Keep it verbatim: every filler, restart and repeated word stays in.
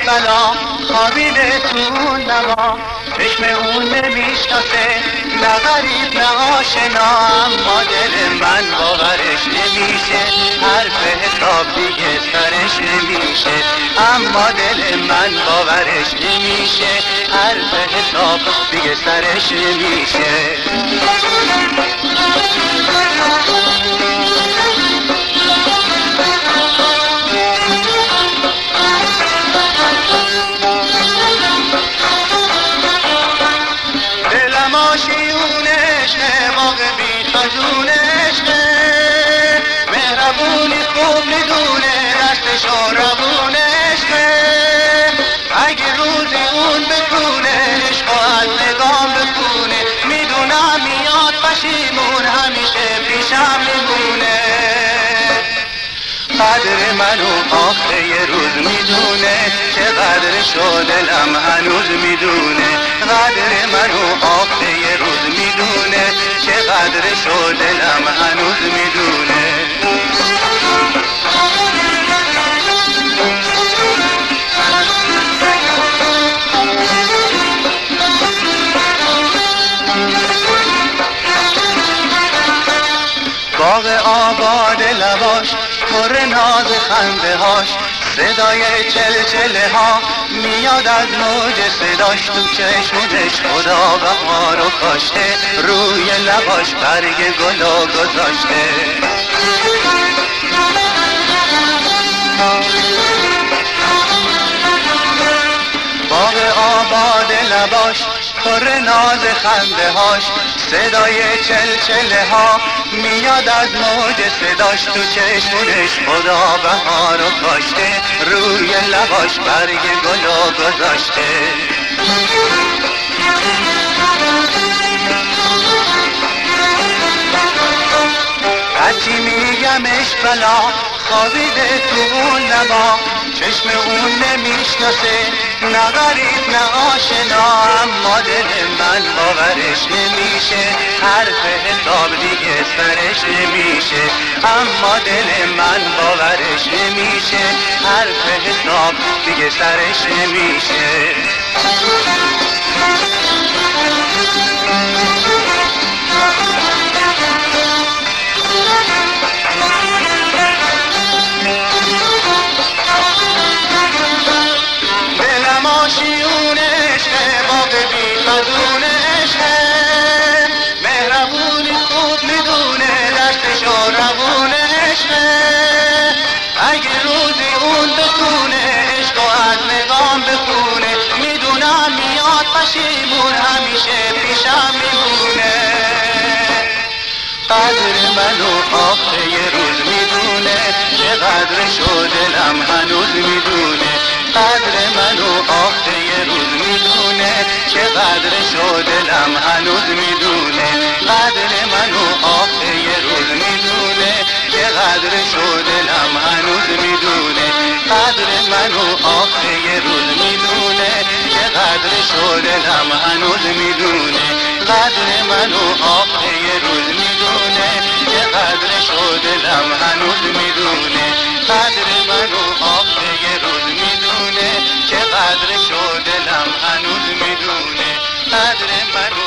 بلا خوابیده تو اون نما، چشم اون نمیشناسه نه غریب نه آشنا، اما دل من باورش نمیشه حرف حساب دیگه سرش نمیشه، اما دل من باورش نمیشه حرف حساب دیگه سرش نمیشه. دلم آشیونشه باغ بی خزونشه، مهربونی خوب میدونه دستشو روونشه، اگه روزی اون بتونه عشق و از نگام بخونه، میدونم میاد پشیمون همیشه پیشم میمونه، قدر منو آخه یه روز میدونه، چقدر شو دلم هنوز میدونه، قدر منو آخه یه روز میدونه، چقدر شو دلم هنوز میدونه. باغ آباد لباش پر ناز خنده هاش، صدای چلچله ها میاد از موج صداش، تو چشمونش خدا بهارو کاشته، روی لباش برگ گلو گذاشته. باغ آباد لباش پر ناز خنده هاش، صدای چلچله ها میاد از موج صداش، تو چشمونش خدا بهارو کاشته، روی لباش برگ گلو گذاشته. هرچی میگمش بلا خوابیده تو اون نما، چشم اون نمیشناسه نه غریب نه آشنا، اما دل من باورش نمیشه حرف حساب دیگه سرش نمیشه، اما دل من باورش نمیشه حرف حساب دیگه سرش نمیشه. آشیونشه باغ بی خزونشه، مهربونی خوب میدونه دستشو روونشه، اگه روزی اون بتونه عشق و از نگام بخونه، میدونم میاد پشیمون همیشه پیشم میمونه، قدر منو آخه یه روز میدونه، چقدر شو دلم هنوز میدونه، قدر منو آخه یه روز میدونه، چقدر شو دلم هنوز میدونه، قدر منو آخه یه روز میدونه، چقدر شو دلم هنوز میدونه، قدر منو آخه یه روز میدونه، چقدر شو دلم هنوز میدونه، قدر منو آخه یه روز میدونه، چقدر شو دلم هنوز میدونه، قدر منو آخه یه روز میدونه، چقدر شو دلم هنوز میدونه، قدر منو